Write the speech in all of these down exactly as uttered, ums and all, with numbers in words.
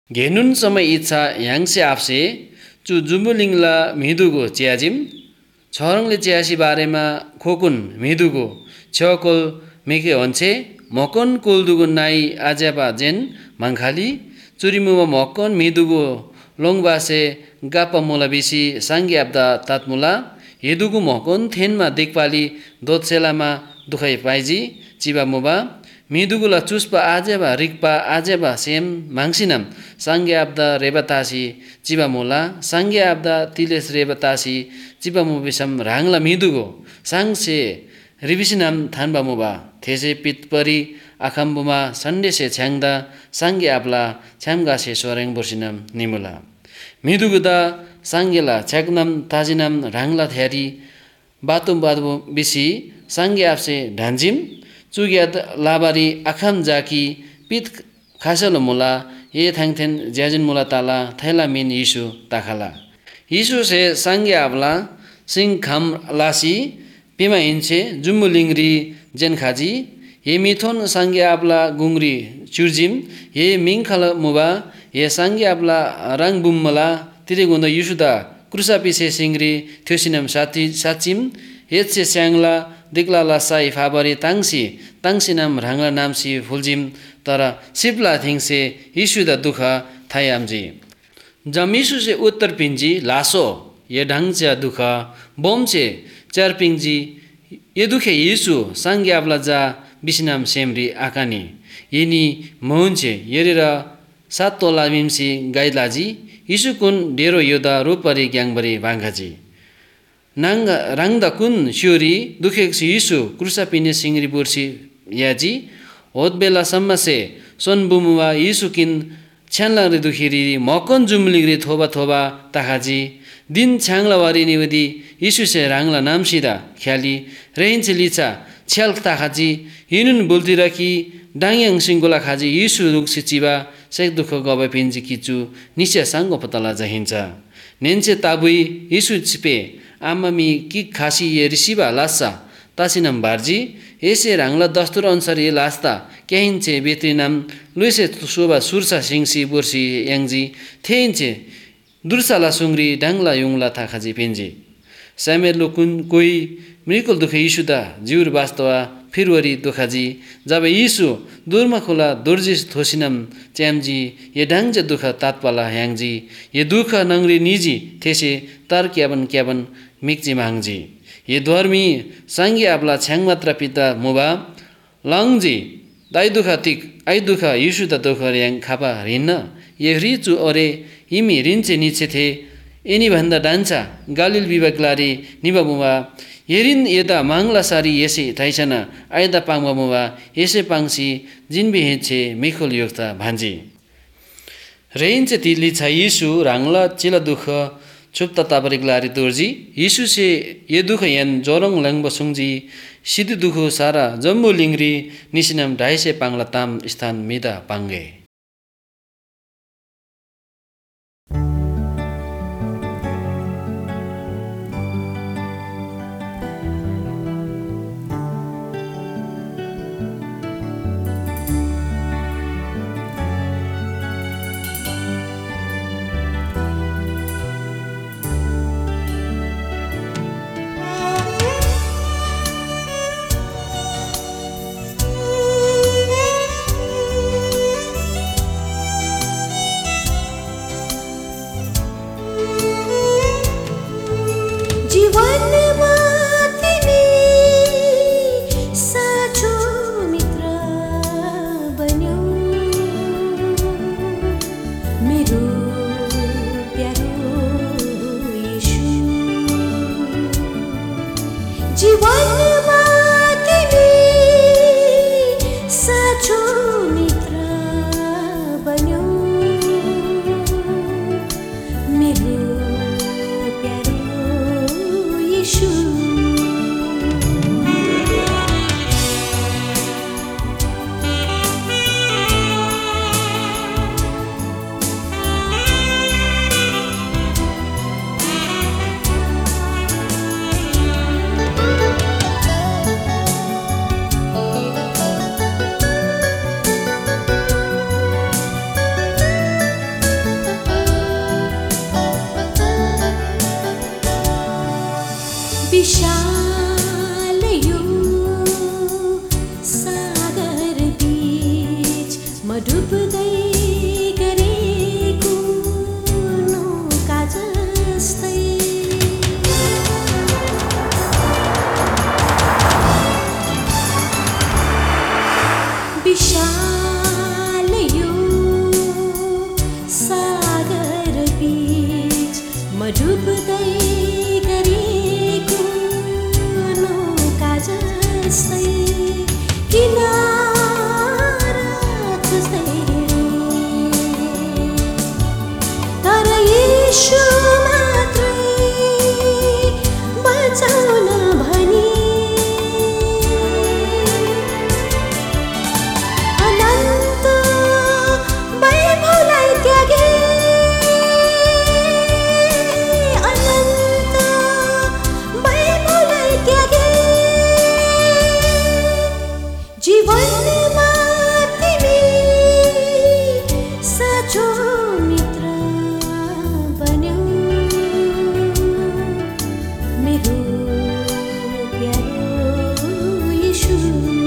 Genun sama icha yangse apse chu jumulingla midugo chiajim छोरङले च्यासी बारेमा खोकुन मिदुगो छकल मेके हन्छे मकन कोल्दुगो नाइ आज्याबा जेन मांखाली चुरिमुमा मकन मिदुगो लोङबासे गापा मोला बिसी सांगे आब्दा तातमुला हेदुगु मकन थेनमा देखपाली दोतसेलामा दुखाइ पाइजी चिबा मुबा मिदुगुला चुस्पा आजेबा रिकपा आजेबा सेम मांगसिनाम सांगे आब्दा रेबातासी चिबा मोला सांगे आब्दा तिलेस रेबातासी चिबा मुबिसम रांगला मिदुगो सांगसे रिबिसिनाम थानबा मुबा थेसे पितपरी आखाम्बुमा सन्डेसे छ्याङदा सांगे आब्ला छ्यामगासे सोरेङ बोर्सिनाम निमुला मिदुगुदा सांगेला छ्याकनाम ताजिनाम रांगला थ्यारी बातुम बातु बिसी सांगे आप्से ढान्जिम चुग्याद लाबारी आखाम जाकी पित खासलो मुला ये थाङथेन ज्याजिन मुला ताला थैला मिन यीशु ताखाला यीशु से सांगे आबला सिंह खाम लासी पिमा इन्छे जुम्बु लिंगरी जेन खाजी ये मिथोन सांगे आबला गुंगरी चुर्जिम ये मिंखल मुबा ये सांगे आबला रंग बुमला तिरे गुन्द यीशुदा क्रुसा पिसे सिंगरी थ्योसिनम साथी साचिम हेतसे स्याङला दिक्लाला साई फाबरी ताङसी ताङसिनाम रांगला नामसी फुलजिम तर सिप्ला थिङसे यीशुदा दुख थायामजी जम यीशु से उत्तर पिंजी लासो ये ढंगच्या दुख बोमचे चार पिंजी ये दुखे यीशु सांगे आबला जा बिसिनाम सेमरी आकानी यिनी मोहनचे येरेर सात तोला बिमसी गाइलाजी यीशु कुन डेरो योदा रूपरी ग्यांगबरी बांगाजी नांग रांगदा कुन श्योरी दुखेक्स यीशु क्रुसा पिने सिंगरी बोर्सी याजी होत बेला सम्मसे सोनबुमुवा यीशु किन छ्यानलाग्रे दुखिरी मकन जुमलिग्रे थोबा थोबा ताखाजी दिन छ्याङलावारी निवदी यीशु से रांगला नाम सिदा ख्याली रेहिन्छ लिचा छ्याल ताखाजी हिनुन बोल्ती राखी डाङयाङ सिंगोला खाजी यीशु दुख सिचिबा सेक दुख गबे पिन्जी किचु निस्या सांगो पतला जहिन्छ नेन्चे ताबुई यीशु छिपे आमामी कि खासी ये रिसिबा लासा तासिनम बार्जी एसे रांगला दस्तुर अनुसार ये लास्ता केहिन्छे बेत्रिनाम लुइसे सोबा सुरसा सिंसी बोर्सी याङजी थेइन्छे दुर्साला सुंगरी डांगला युङला थाखाजी पेन्जी सामेर लोकुन कोई मृकुल दुखे यीशुदा जिउर वास्तवा फिरवरी दुखाजी जब यीशु दुर्मा खोला दुर्जिस थोसिनम च्यामजी ये डांगजे दुख तातपाला ह्याङजी ये दुख नंगरी निजी थेसे तार क्याबन क्याबन मिक्जी माङजी ये धर्मी सांगे आबला छ्याङ मात्र पिता मुबा लङजी दाइ दुख तिक आई दुख यीशु त दुख र्याङ खापा रिन्न ये रिचु अरे इमी रिन्छे निचे थे एनी भन्दा डान्चा गालिल विवेकलारी निबा मुबा येरिन यदा मांगला सारी येसे थाइसना आयदा पाङबा मुबा येसे पाङसी जिनबी हेछे मिखोल योक्ता भान्जी रेइन्छे तिली छ यीशु रांगला चिला दुख चुप्ता ताबरिकलारी दोर्जी यीशु से ये दुख यान जोरङ लंग बसुङजी सिद्धि दुख सारा जम्बु लिंगरी निसिनम ढाइसे पाङला ताम स्थान मिदा पाङ्गे विशाल यो सागर बीच म डुब्दै गरेको नौका जस्तै विशाल यो सागर बीच म डुब्दै गरेको नौका जस्तै किनारा खोज्दै तर येशू मात्रै बचाउन भनी जीवनमा तिमी साँचो मित्र बन्यौ मेरो प्यारो येशू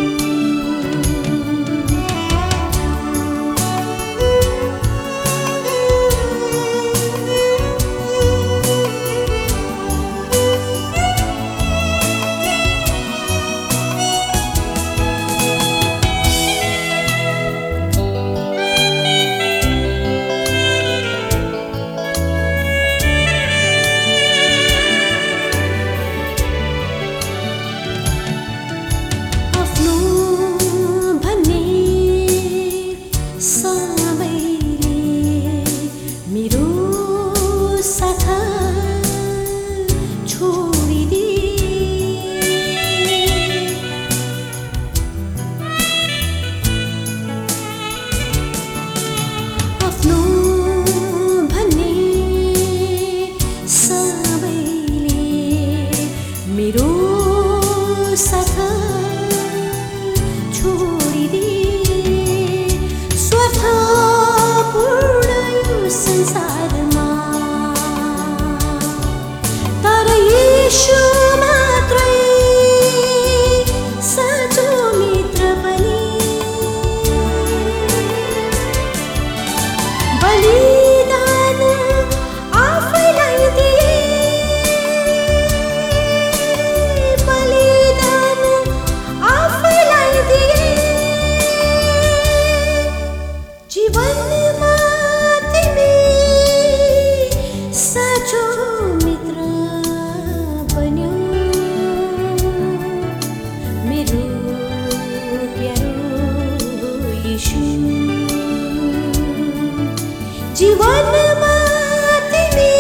जीवनमा तिमी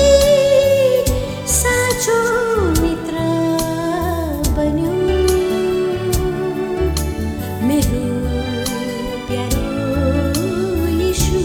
साँचो मित्र बन्यौ मेरो प्यारो येशू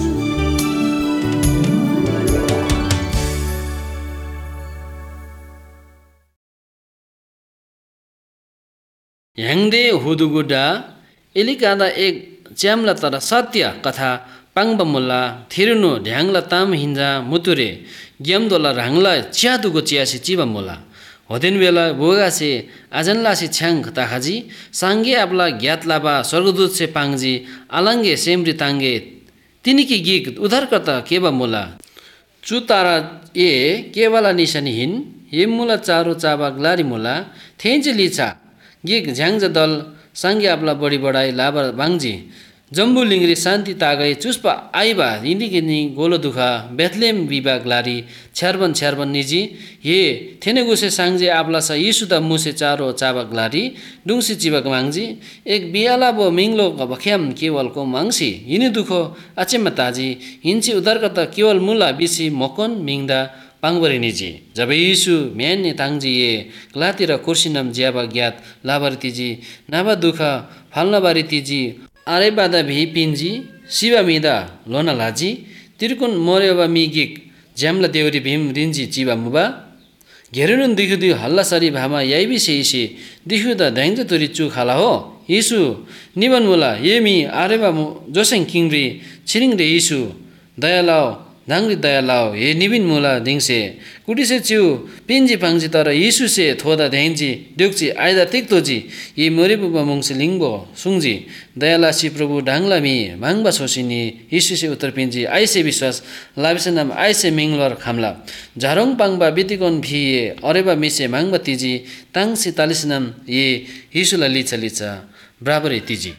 ह्याङ्दे हुदुगुडा एलिकादा एक च्याम्ला तर सत्य कथा पाङबमुल्ला थिरुनु ढ्याङ्ला ताम हिन्जा मुतुरे ग्यामदोला राङ्ला च्यादुको चियासी चिबमुला होदेन बेला बोगासे आजनलासी छ्याङ ताखाजी साङ्गे आपला ज्ञातलाबा स्वर्गदूत से पाङजी आलाङ्गे सेम्री ताङ्गे तिनीकी गिक उधारकर्ता केबा मुला चुतारा ए केवाला निशानी हिन हेमुला चारो चाबा ग्लारी मुला थेन्च लिचा गिक झ्याङ्ज दल साङ्गे आपला बढी बढाई लाबा बाङ्जी जम्बु लिङ्ग्री शान्ति तागै चुस्पा आइबा हिन्दी गोलो दुखा बेथलेम विभाग लारी छ्यारबन छ्यारबन निजी हे थेने गुसे साङ्जे आपलासा यीशुदा मुसे चारो चाबक लारी डुङ्सी चिबक माङ्जी एक बियाला बो मिङ्लो भख्याम केवलको माङ्सी हिनी दुखो अचेम्मा ताजी हिन्ची उधारकर्ता केवल मुला बिसी मकोन मिङ्दा पाङ्बरी निजी जब यीशु म्यान्ने ताङ्जी ए ग्लाती र कुर्सिनम ज्याबा ज्ञात लाबारी तिजी नाबा दुख फाल्नबारी तिजी आरे बादा भी पिन्जी शिवा मिदा लोना लाजी तिर्कुन मोरेबा मिगिक ज्याम्ला देउरी भीम रिन्जी चिबा मुबा घेरुनुन दिखु दि हल्ला सरी भामा याइबी सेइसे दिखु द दैंज तुरी चु खाला हो यीशु निबन मुला येमी आरेबा जोसेङ किङ्री छिरिङ रे यीशु दयालाओ धांगली दया लाओ हे निबिन मुला दिङसे कुटिसे च्यु पिन्जी पाङजी तर यीशुसे थोदा धेंजी दुक्ची आइदा तिक्तोजी यी मोरेबुबा मुङसे लिङ्बो सुङजी दयालासी प्रभु ढाङला मि माङबा छोसिनी यीशुसे उत्तर पिन्जी आइसे विश्वास लाबिसे नाम आइसे मिङलर खामला झारोङ पाङबा बितिकोन भिए अरेबा मिसे माङबा तिजी ताङसी तालिस नाम ये यीशुला लिचा लिचा बराबर तिजी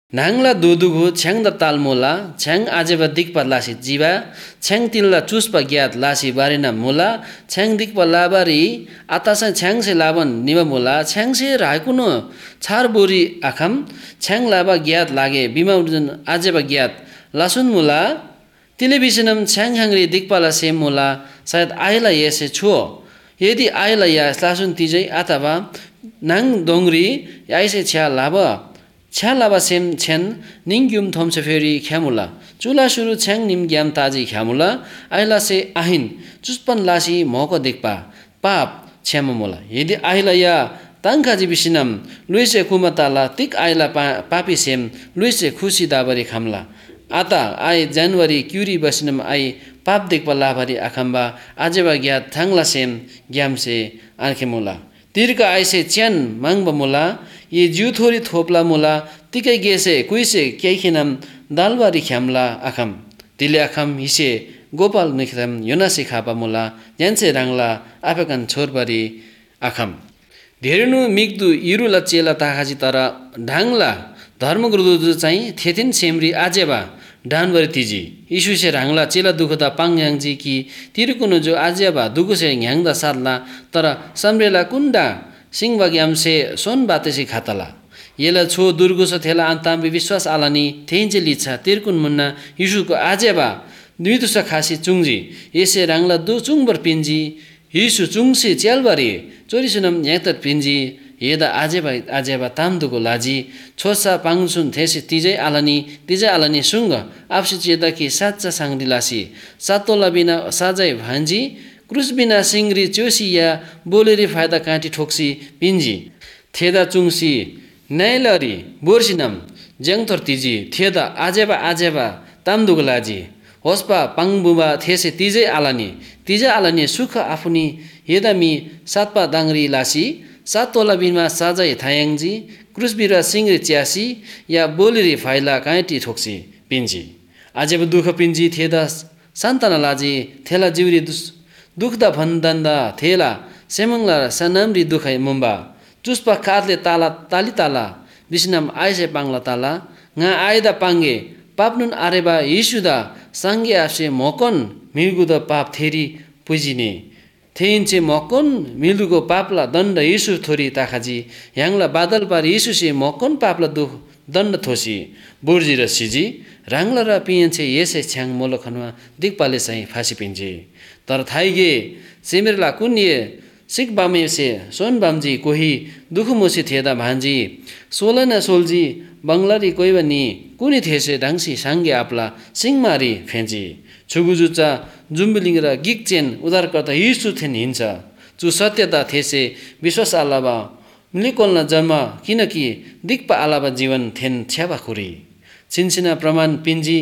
नाङला दुदुगु छ्याङ द तालमोला छ्याङ आजेबा दिक्पा लासी जीवा छ्याङ तिल्ला चुस्पा ग्यात लासी बारिना मोला छ्याङ दिक्पा लाबारी आतासा छ्याङसे लाबन निवा मोला छ्याङसे रायकुनो छार बोरी आखम छ्याङ लाबा ग्यात लागे बिमा उर्जन आजेबा ग्यात लासुन मोला टेलिभिजनम छ्याङ हाङ्री दिक्पाला सेम मोला सायद आइला येसे छुओ यदि आइला या लासुन तिजै अथवा नाङ दोङ्ग्री याइसे छ्या लाबा छ्या लाबा सेम छ्यान निङ ग्युम थोम्से फेरि ख्यामुला चुला सुरु छ्याङ निम ग्याम ताजी ख्यामुला आइला से आहिन चुस्पन लासी मौको दिक्पा पाप छ्याम मोला यदि आइला या ताङखाजी बिसिनम लुइसे कुमताला तिक आइला पा, पापी सेम लुइसे खुसी दाबरी खामला आता आइ जनवरी क्युरी बसिनम आई पाप दिक्पा लाभरी आखम्बा आजेबा ग्यात थाङला सेम ग्यामसे आर्खे मोला तिरका आइसे च्यान माङ्बा मोला ये जिउ थोरी थोप्ला मोला तिकै गेसे कुइसे केखिनम दालबारी ख्यामला आखम तिले आखम हिसे गोपाल निखम योनासी खापा मोला ज्यान्से राङला आफेकन छोरबारी आखम धेरनु मिग्दु इरुला चेला ताखाजी तर ढाङला धर्मगुरुदु चाहिँ थेथिन सेमरी आजेबा डानबरी तिजी इशुसे राङला चेला दुखदा पाङयाङजी कि तिरुकुनु जो आजेबा दुगुसे ह्याङदा सादला तर सम्रेला कुण्डा सिंहबा ग्यामसे सोन बातेसी खातला येला छो दुर्गुस थेला अन्ताम्बी विश्वास आलानी थेन्चे लिच्छा तिर्कुन मुन्ना यीशुको आजेबा दुइतुस खासी चुङजी येसे राङला दु चुङबर पिन्जी यीशु चुङसे च्यालबारी चोरिसुनम न्यातत पिन्जी येदा आजेबा आजेबा तामदुको लाजी छोसा पाङसुन थेसे तिजै आलानी तिजै आलानी सुङ्ग आपसी चेदा कि साच्चा साङ्दी लासी सातोला बिना साजै भान्जी क्रुस बिना सिङ्ग्री च्योसी या बोलेरी फायदा काँटी ठोक्सी पिन्जी थेदा चुङसी न्यायलरी बोर्सिनम ज्याङथर तिजी थेदा आजेबा आजेबा तामदुको लाजी होस्पा पाङबुबा थेसे तिजै आलानी तिजै आलानी सुख आफुनी हेदामी सातपा दाङ्री लासी सात तोला बिनमा साजै थायाङजी क्रुस बिरा सिङ्ग्री च्यासी या बोलेरी फाइला काँटी ठोक्सी पिन्जी आजेबा दुःख पिन्जी थेदा सान्ताना लाजी थेला जिउरी दुस दुख्दा भन्दन्दा थेला सेमङ्ला सनाम्री दुखाइ मुम्बा चुस्पा खातले ताला ताली ताला विष्णम आइसे पाङ्ला ताला nga आइदा पाङ्गे पाप्नुन आरेबा यीशुदा साङ्गे आफसे मकन मिर्गुदा पाप थेरी पुजिने थेइन्चे मकन मिलुको पापला दण्ड यीशु थोरी ताखाजी ह्याङला बादल पार यीशुसे मकन पापला दुख दण्ड थोसी बुर्जी र सिजी राङला र पियन्छे येसे छ्याङ मोलखनमा दिक्पाले चाहिँ फाँसी पिन्छे तर थाइगे सिमिरला कुन्ये सिक बामेसे सोन बामजी कोही दुख मोसी थेदा भान्जी सोलना सोलजी बङ्गलारी कोइबनी कुनी थेसे ढाङ्सी साङ्गे आपला सिङमारी फेन्जी छुगुजुचा जुम्बिलिङ र गिकचेन उदारकर्ता यीशु थेन हिन्छ चु सत्यता थेसे विश्वास आलाबा मिलिकोल्न जन्म किनकि दिक्पा आलाबा जीवन थेन छ्याबा खुरी छिनछिना प्रमाण पिन्जी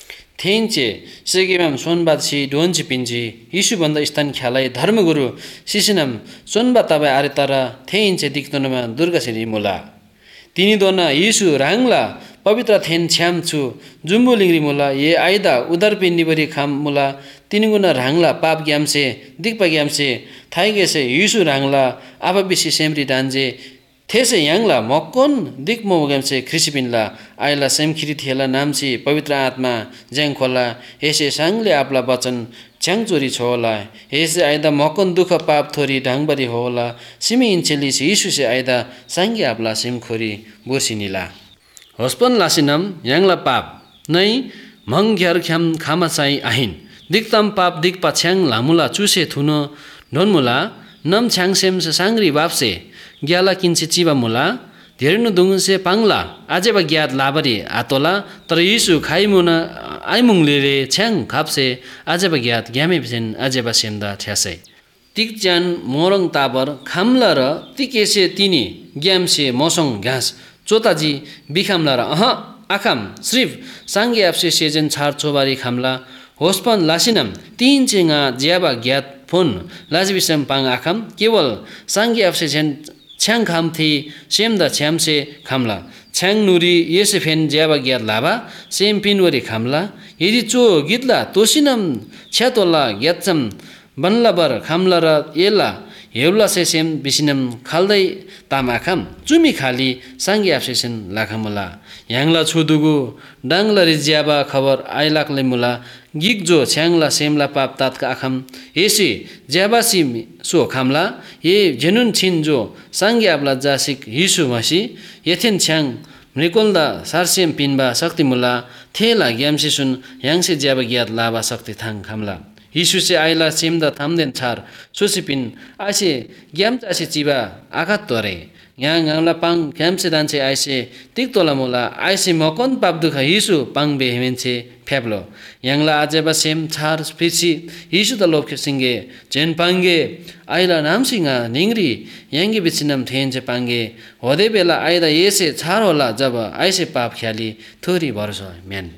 थेन्चे सेगेमाम सोनबादसी डोन्ची पिन्जी यीशुभन्दा स्थान ख्यालाई धर्मगुरु सिसिनम सोनबा तपाईँ आरे तर थेइन्चे दिक्तोनमा दुर्गासिनी मुला तिनी दोना यीशु राङला पवित्र थेन छ्याम छु जुम्बुलिङ्ग्री मुला ये आइदा उदर पिन्निबरी खाम मुला तिनीगुना राङला पाप ग्यामसे दिक्पा ग्यामसे थाइगेसे यीशु राङला आबा बिसी सेमरी डान्जे थेसे याङला मक्कोन दिक मोगेमसे ख्रिसिपिनला आइला सेमखिरी थिएला नामसी पवित्र आत्मा ज्याङ खोला हेसे साङले आपला वचन छ्याङ चोरी छोला हेसे आइदा मक्कोन दुख पाप थोरी ढाङबरी होला सिमी इन्चेली यीशुसे आइदा साङ्गे आपला सिमखोरी बोर्सिनिला होस्पन लासिनम याङला पाप नै मंग्यार ख्याम खामा चाहिँ आहिन दिक्तम पाप दिक्पा छ्याङ लामुला चुसे थुनो ढोनमुला नम छ्याङ सेमसे साङ्ग्री बाप्से ग्याला किन्से चिबा मुला धेरैनु दुङसे पाङ्ला आजेबा ग्यात लाबरी आतोला तर यीशु खाइमुना आइमुङले छ्याङ खाप्से आजेबा ग्यात ग्यामे भिजन आजेबा सेमदा ठ्यासै तिक च्यान मोरङ ताबर खाम्ला र तिकेसे तिनी ग्यामसे मसङ घाँस चोताजी बिखाम्ला र अह आखाम श्रीफ साङ्गे आप्से सेजन छार चोबारी खाम्ला होस्पन लासिनम तीन चेङा ज्याबा ग्यात फोन लाजबिसम पाङ आखाम केवल साङ्गे आप्से झेन छ्याङ खाम थी सेमदा छ्यामसे खाम्ला छ्याङ नुरी येसे फेन ज्याबा ग्यात लाबा सेम पिनवरी खाम्ला यदि चो गितला तोसिनम छ्यातोला ग्यातचम बन्लाबर खाम्ला र येला हेउलासे सेम बिसिनम खाल्दै तामाखाम चुमी खाली सांगी आपसेसन लाखामुला याङला छुदुगु डाङला रिज्याबा खबर आइलाकले मुला गिगजो छ्याङला सेमला पाप तातका आखम एसी ज्याबासी सो खामला ये जेनुन छिन जो सांगी आपला जासिक हिसु मसी यथेन छ्याङ मृकोल्दा सारसेम पिनबा शक्ति मुला थेला ग्यामसे सुन याङसे ज्याबा ग्यात लाबा शक्ति थाङ खामला हिसुसे आइला सेमदा थामदेन छार सुसिपिन आसे ग्याम आसे चिबा आघात तोरे याङ आमला पाङ ग्यामसे दानसे आइसे तिक तोला मोला आइसे मकन पाप दुखा हिसु पाङ बेहेमेन्से फ्याब्लो याङला आजेबा सेम छार फिसी हिसु त लोके सिंगे जेन पाङ्गे आइला नामसिंगा निंगरी याङ्गी बिचिनम थेन्से पाङ्गे होदे बेला आइदा येसे छार होला जब आइसे पाप ख्याली थोरी भरोस म्यान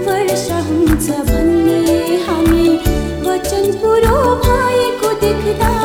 हुन्छ भन्ने हामी वचन पुरो भएको देख्दा